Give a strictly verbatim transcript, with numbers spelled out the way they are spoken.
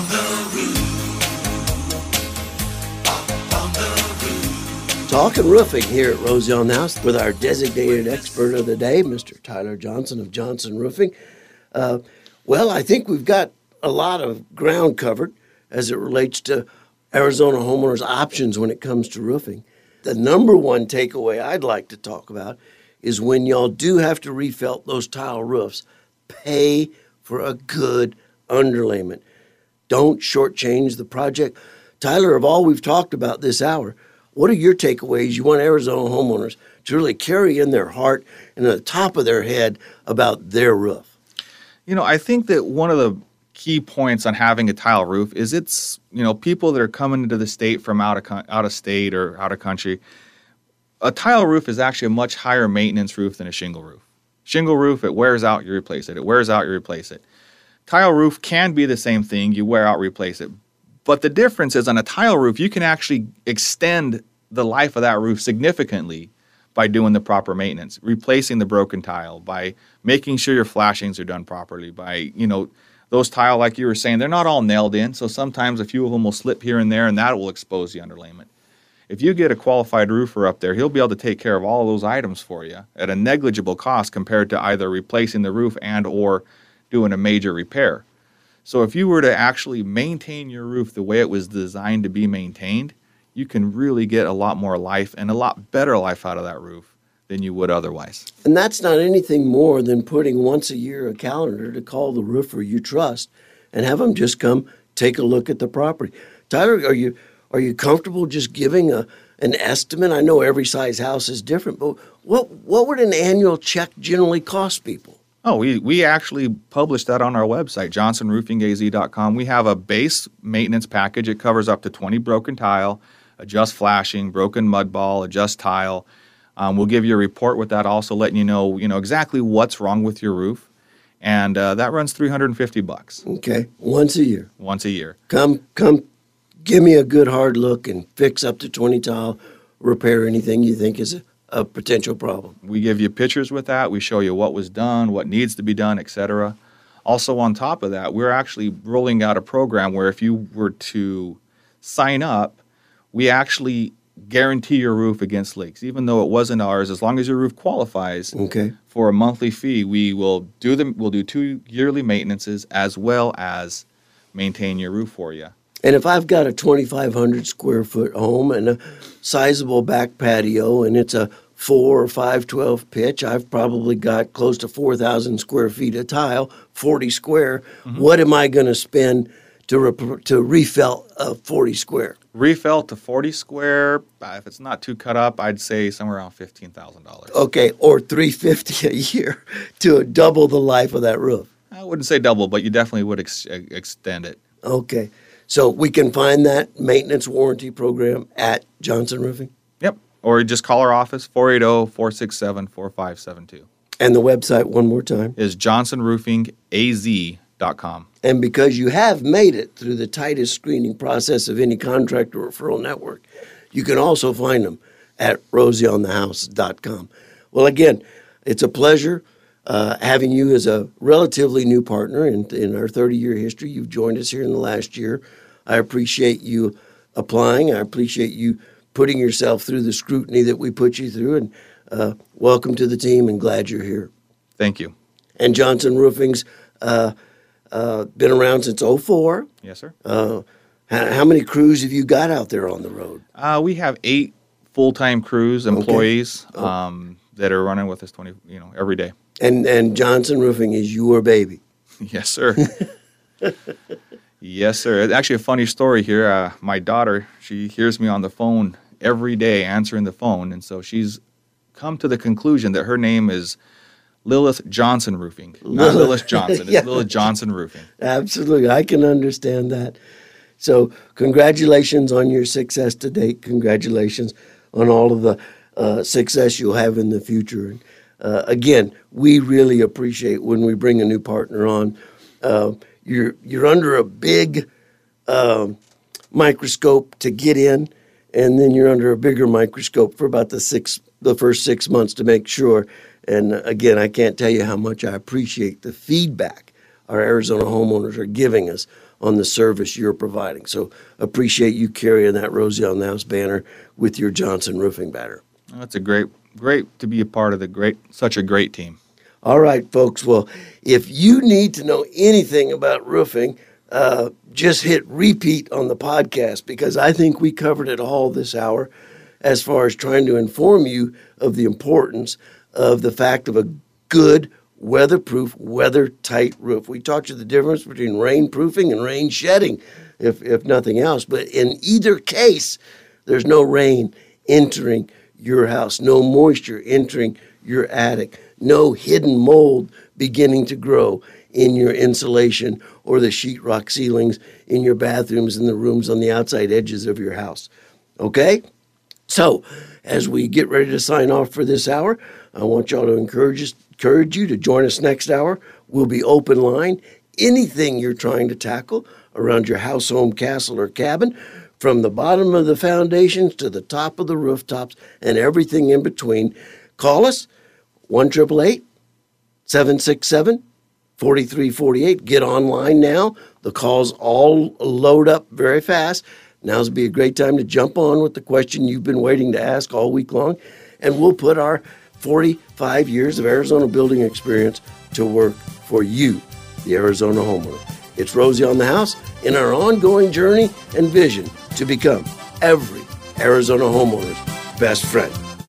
the roof. Up on the roof. Talking roofing here at Rosie on the House with our designated expert of the day, Mister Tyler Johnson of Johnson Roofing. Uh, well, I think we've got a lot of ground covered as it relates to Arizona homeowners' options when it comes to roofing. The number one takeaway I'd like to talk about is when y'all do have to refelt those tile roofs, pay for a good underlayment. Don't shortchange the project. Tyler, of all we've talked about this hour, what are your takeaways you want Arizona homeowners to really carry in their heart and at the top of their head about their roof? You know, I think that one of the key points on having a tile roof is it's, you know, people that are coming into the state from out of out of state or out of country. A tile roof is actually a much higher maintenance roof than a shingle roof. Shingle roof, it wears out, you replace it. It wears out, you replace it. Tile roof can be the same thing. You wear out, replace it. But the difference is on a tile roof, you can actually extend the life of that roof significantly by doing the proper maintenance, replacing the broken tile, by making sure your flashings are done properly, by, you know, those tile, like you were saying, they're not all nailed in. So sometimes a few of them will slip here and there, and that will expose the underlayment. If you get a qualified roofer up there, he'll be able to take care of all of those items for you at a negligible cost compared to either replacing the roof and or doing a major repair. So if you were to actually maintain your roof the way it was designed to be maintained, you can really get a lot more life and a lot better life out of that roof than you would otherwise. And that's not anything more than putting once a year a calendar to call the roofer you trust and have them just come take a look at the property. Tyler, are you are you comfortable just giving a an estimate? I know every size house is different, but what what would an annual check generally cost people? Oh, we, we actually publish that on our website, johnson roofing a z dot com. We have a base maintenance package. It covers up to twenty broken tile, adjust flashing, broken mud ball, adjust tile. Um, we'll give you a report with that, also letting you know, you know exactly what's wrong with your roof, and uh, that runs three hundred fifty bucks. Okay, once a year. Once a year. Come, come, give me a good hard look and fix up to twenty tile, repair anything you think is a, a potential problem. We give you pictures with that. We show you what was done, what needs to be done, et cetera. Also, on top of that, we're actually rolling out a program where if you were to sign up, we actually guarantee your roof against leaks. Even though it wasn't ours, as long as your roof qualifies okay. for a monthly fee, we will do them. We'll do two yearly maintenances as well as maintain your roof for you. And if I've got a twenty-five hundred square foot home and a sizable back patio and it's a four or five twelve pitch, I've probably got close to four thousand square feet of tile, forty square. Mm-hmm. What am I going to spend to re- to refelt a forty square? Refelt to forty square, uh, if it's not too cut up, I'd say somewhere around fifteen thousand dollars. Okay, or three hundred fifty dollars a year to double the life of that roof. I wouldn't say double, but you definitely would ex- extend it. Okay. So we can find that maintenance warranty program at Johnson Roofing? Yep. Or you just call our office, four eight zero, four six seven, four five seven two. And the website, one more time? Is johnson roofing a z dot com. And because you have made it through the tightest screening process of any contractor referral network, you can also find them at rosie on the house dot com. Well, again, it's a pleasure uh, having you as a relatively new partner in, in our thirty-year history. You've joined us here in the last year. I appreciate you applying. I appreciate you putting yourself through the scrutiny that we put you through. And uh, welcome to the team, and glad you're here. Thank you. And Johnson Roofing's uh, uh, been around since oh four. Yes, sir. Uh, how, how many crews have you got out there on the road? Uh, we have eight full-time crews, employees, okay. oh. um, that are running with us twenty, you know, every day. And and Johnson Roofing is your baby. Yes, sir. Yes, sir. It's actually a funny story here. Uh, my daughter, she hears me on the phone every day answering the phone, and so she's come to the conclusion that her name is Lilith Johnson Roofing, not Lilith Johnson. It's yeah. Lilith Johnson Roofing. Absolutely. I can understand that. So congratulations on your success to date. Congratulations on all of the uh, success you'll have in the future. And, uh, again, we really appreciate when we bring a new partner on. Uh, you're you're under a big um, microscope to get in, and then you're under a bigger microscope for about the six the first six months to make sure. And again, I can't tell you how much I appreciate the feedback our Arizona homeowners are giving us on the service you're providing. So appreciate you carrying that Rosie on the House banner with your Johnson Roofing banner. That's a great, great to be a part of the great, such a great team. All right, folks. Well, if you need to know anything about roofing, uh, just hit repeat on the podcast, because I think we covered it all this hour as far as trying to inform you of the importance of the fact of a good, weatherproof, weather-tight roof. We talked you the difference between rainproofing and rain shedding, if, if nothing else. But in either case, there's no rain entering your house, no moisture entering your attic, no hidden mold beginning to grow in your insulation or the sheetrock ceilings in your bathrooms and the rooms on the outside edges of your house. Okay? So, as we get ready to sign off for this hour, I want y'all to encourage us, encourage you to join us next hour. We'll be open line. Anything you're trying to tackle around your house, home, castle, or cabin, from the bottom of the foundations to the top of the rooftops and everything in between, call us, one eight eight eight, seven six seven, four three four eight. Get online now. The calls all load up very fast. Now's be a great time to jump on with the question you've been waiting to ask all week long, and we'll put our forty-five years of Arizona building experience to work for you, the Arizona homeowner. It's Rosie on the House in our ongoing journey and vision to become every Arizona homeowner's best friend.